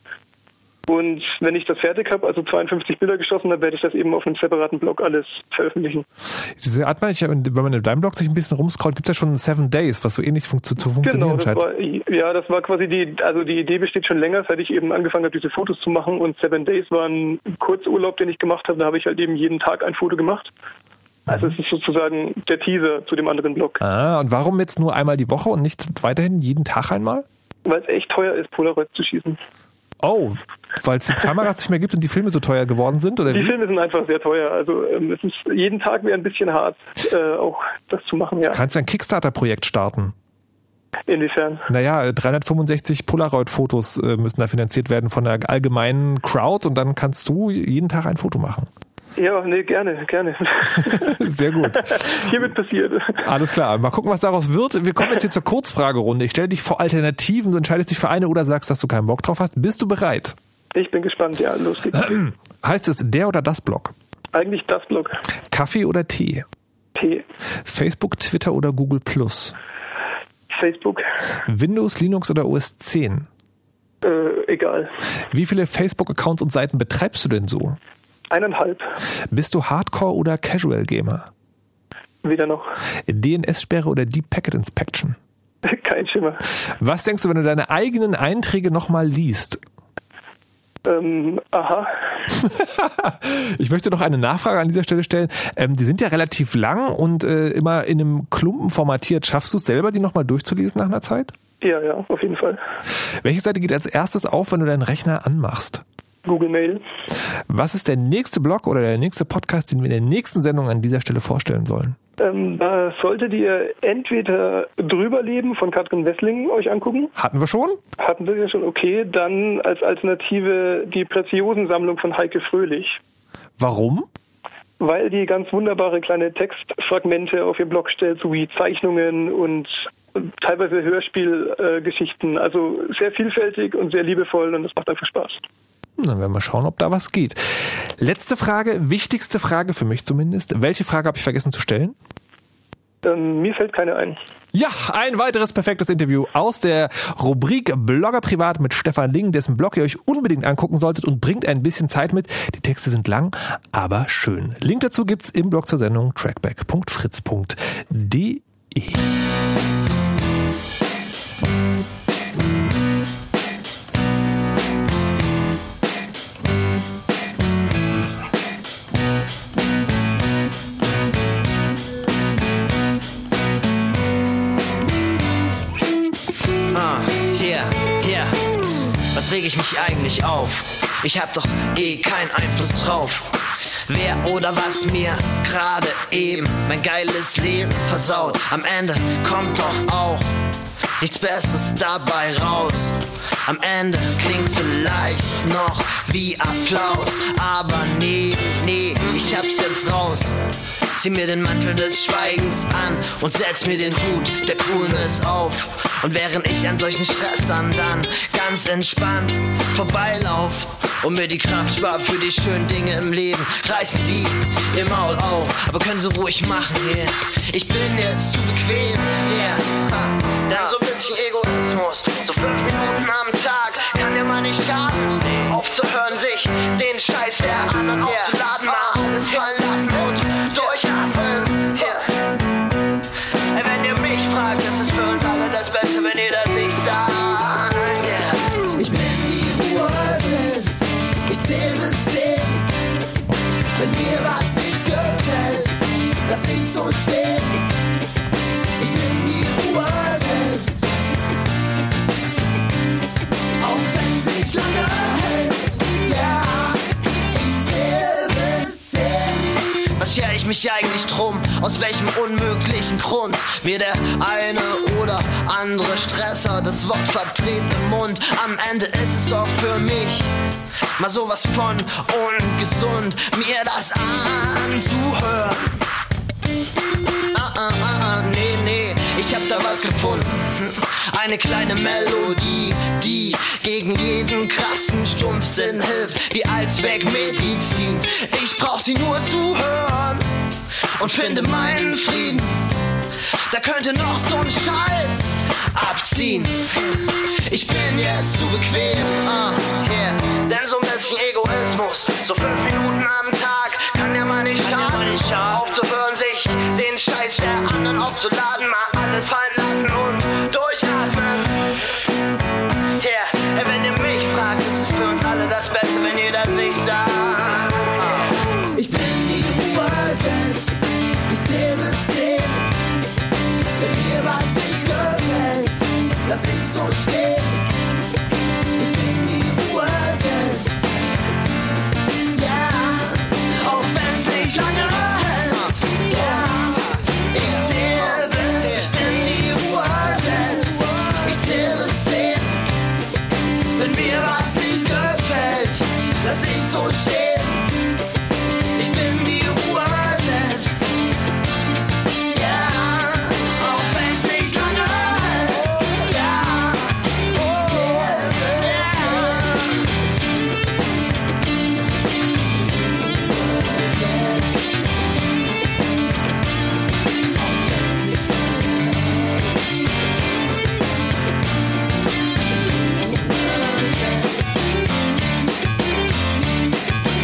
Und wenn ich das fertig habe, also 52 Bilder geschossen habe, werde ich das eben auf einem separaten Blog alles veröffentlichen.
Diese Art, wenn man in deinem Blog sich ein bisschen rumscrollt, gibt es ja schon 7 Days, was so ähnlich zu funktionieren scheint.
Das war quasi die Idee besteht schon länger, seit ich eben angefangen habe, diese Fotos zu machen und 7 Days war ein Kurzurlaub, den ich gemacht habe, da habe ich halt eben jeden Tag ein Foto gemacht. Also es ist sozusagen der Teaser zu dem anderen Blog.
Und warum jetzt nur einmal die Woche und nicht weiterhin jeden Tag einmal?
Weil es echt teuer ist, Polaroid zu schießen.
Oh, weil es die Kameras nicht mehr gibt und die Filme so teuer geworden sind? Oder
die Filme sind einfach sehr teuer. Also es ist jeden Tag wäre ein bisschen hart, auch das zu machen. Ja.
Kannst du ein Kickstarter-Projekt starten?
Inwiefern?
Naja, 365 Polaroid-Fotos müssen da finanziert werden von der allgemeinen Crowd und dann kannst du jeden Tag ein Foto machen.
Ja, nee, gerne.
Sehr gut.
Hier wird passiert.
Alles klar, mal gucken, was daraus wird. Wir kommen jetzt hier zur Kurzfragerunde. Ich stelle dich vor Alternativen, du entscheidest dich für eine oder sagst, dass du keinen Bock drauf hast. Bist du bereit?
Ich bin gespannt, ja, los geht's.
Heißt es der oder das Blog?
Eigentlich das Blog.
Kaffee oder Tee?
Tee.
Facebook, Twitter oder Google+?
Facebook.
Windows, Linux oder OS 10?
Egal.
Wie viele Facebook-Accounts und Seiten betreibst du denn so?
1,5.
Bist du Hardcore- oder Casual-Gamer?
Weder noch.
DNS-Sperre oder Deep Packet Inspection?
Kein Schimmer.
Was denkst du, wenn du deine eigenen Einträge nochmal liest?
Aha.
Ich möchte noch eine Nachfrage an dieser Stelle stellen. Die sind ja relativ lang und immer in einem Klumpen formatiert. Schaffst du es selber, die nochmal durchzulesen nach einer Zeit?
Ja, auf jeden Fall.
Welche Seite geht als erstes auf, wenn du deinen Rechner anmachst?
Google Mail.
Was ist der nächste Blog oder der nächste Podcast, den wir in der nächsten Sendung an dieser Stelle vorstellen sollen?
Da solltet ihr entweder Drüberleben von Katrin Wessling euch angucken.
Hatten wir schon?
Hatten wir ja schon, okay. Dann als Alternative die Preziosensammlung von Heike Fröhlich.
Warum?
Weil die ganz wunderbare kleine Textfragmente auf ihr Blog stellt, sowie Zeichnungen und teilweise Hörspielgeschichten. Also sehr vielfältig und sehr liebevoll und das macht einfach Spaß.
Dann werden wir schauen, ob da was geht. Letzte Frage, wichtigste Frage für mich zumindest. Welche Frage habe ich vergessen zu stellen?
Mir fällt keine ein.
Ja, ein weiteres perfektes Interview aus der Rubrik Blogger Privat mit Stefan Ling, dessen Blog ihr euch unbedingt angucken solltet und bringt ein bisschen Zeit mit. Die Texte sind lang, aber schön. Link dazu gibt's im Blog zur Sendung trackback.fritz.de.
Was reg ich mich eigentlich auf? Ich hab doch keinen Einfluss drauf. Wer oder was mir gerade eben mein geiles Leben versaut. Am Ende kommt doch auch nichts Besseres dabei raus. Am Ende klingt's vielleicht noch wie Applaus. Aber nee, ich hab's jetzt raus. Zieh mir den Mantel des Schweigens an und setz mir den Hut der Coolness auf. Und während ich an solchen Stressern dann ganz entspannt vorbeilauf und mir die Kraft spar für die schönen Dinge im Leben, reißen die ihr Maul auf, aber können sie ruhig machen, yeah. Ich bin jetzt zu bequem, yeah. Dann so ein bisschen Egoismus, so 5 Minuten am Tag kann ja mal nicht schaden. Aufzuhören, sich den Scheiß der anderen aufzuladen, mal alles fallen lassen und durchatmen, yeah. Wenn ihr mich fragt, ist es für uns alle das Beste, wenn ihr das ich sag, yeah.
Ich bin die Ruhe selbst, ich zähl bis 10. Wenn mir was nicht gefällt, lass ich so stehen. Ich bin die Ruhe selbst, auch wenn's nicht lange hält, ja, ich zähl bis 10.
Was scher ich mich eigentlich drum? Aus welchem unmöglichen Grund mir der eine oder andere Stresser das Wort verdreht im Mund? Am Ende ist es doch für mich mal sowas von ungesund, mir das anzuhören. Nee, ich hab da was gefunden. Eine kleine Melodie, die gegen jeden krassen Stumpfsinn hilft, wie Allzweckmedizin. Ich brauch sie nur zu hören und finde meinen Frieden. Da könnte noch so ein Scheiß abziehen. Ich bin jetzt zu bequem, yeah. Denn so ein bisschen Egoismus, so 5 Minuten am Tag, kann ja mal nicht schaden. Aufzuhören, sich den Scheiß der anderen aufzuladen, mal alles fallen lassen und durchatmen. Yeah, wenn ihr mich fragt, ist es für uns alle das Beste, wenn ihr das nicht sagt.
Ich bin die Ruhe selbst, ich zähl bis 10. Wenn mir was nicht gefällt, lass ich so stehen. Ich bin die Ruhe selbst, ja, auch wenn's nicht lange hält, ja. Ich zähl bis, ich bin die Ruhe selbst, ich zähl bis 10. Wenn mir was nicht gefällt, lass ich so stehen. Ich bin die Ruhe selbst, ja, auch wenn's nicht lange hält, ja. Ich zähl bis 10.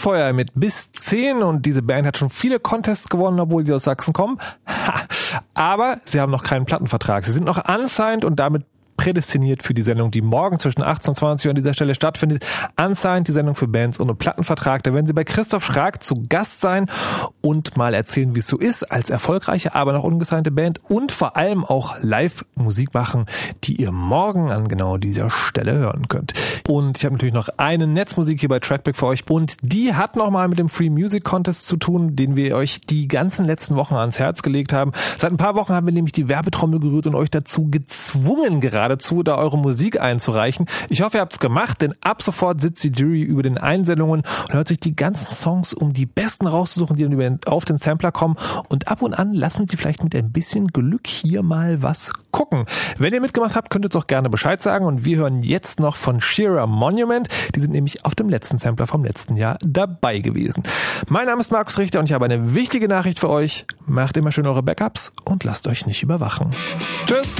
Feuer mit bis 10 und diese Band hat schon viele Contests gewonnen, obwohl sie aus Sachsen kommen. Aber sie haben noch keinen Plattenvertrag. Sie sind noch unsigned und damit prädestiniert für die Sendung, die morgen zwischen 18 und 20 Uhr an dieser Stelle stattfindet. Unsigned, die Sendung für Bands ohne Plattenvertrag. Da werden sie bei Christoph Schrag zu Gast sein und mal erzählen, wie es so ist, als erfolgreiche, aber noch ungesignte Band und vor allem auch live Musik machen, die ihr morgen an genau dieser Stelle hören könnt. Und ich habe natürlich noch eine Netzmusik hier bei Trackback für euch und die hat nochmal mit dem Free Music Contest zu tun, den wir euch die ganzen letzten Wochen ans Herz gelegt haben. Seit ein paar Wochen haben wir nämlich die Werbetrommel gerührt und euch dazu gezwungen, geradezu da eure Musik einzureichen. Ich hoffe, ihr habt's gemacht, denn ab sofort sitzt die Jury über den Einsendungen und hört sich die ganzen Songs, um die besten rauszusuchen, die dann auf den Sampler kommen. Und ab und an lassen sie vielleicht mit ein bisschen Glück hier mal was gucken. Wenn ihr mitgemacht habt, könnt ihr uns auch gerne Bescheid sagen. Und wir hören jetzt noch von Shearer Monument. Die sind nämlich auf dem letzten Sampler vom letzten Jahr dabei gewesen. Mein Name ist Markus Richter und ich habe eine wichtige Nachricht für euch. Macht immer schön eure Backups und lasst euch nicht überwachen. Tschüss!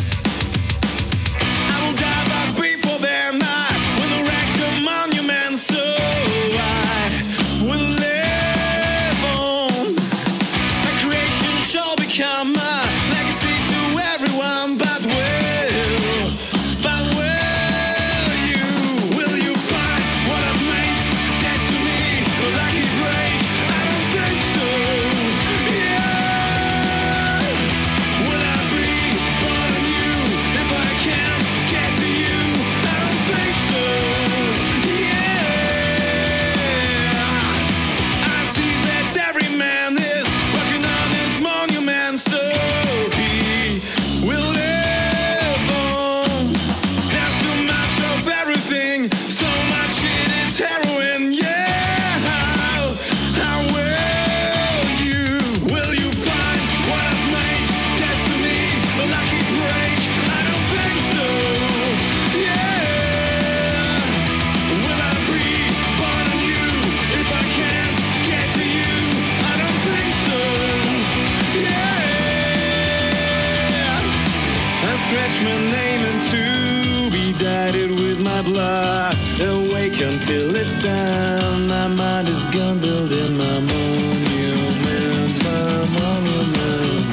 Until it's done, my mind is gun building my monument, my monument,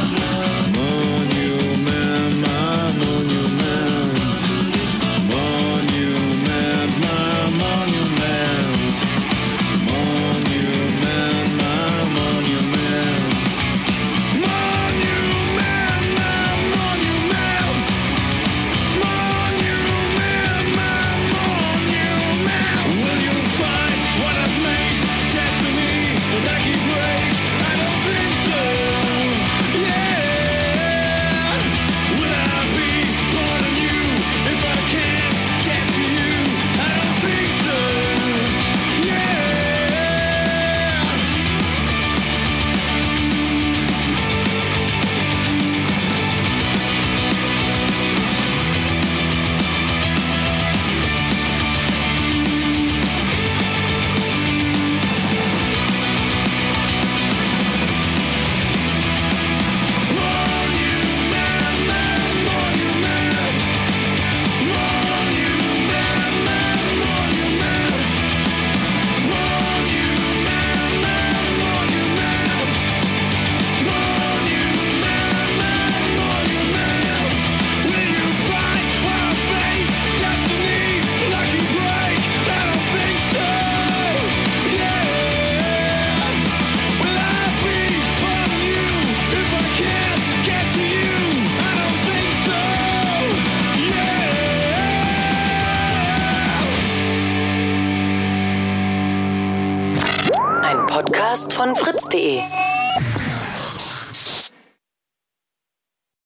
monument, my monument, monument, my monument, monument, my monument, monument, my monument, monument, my monument. Will you find what I've made? Destiny, a lucky break? I don't think so. Yeah. Will I be born anew if I can't get to you? I don't think so. Yeah.
Ein Podcast von fritz.de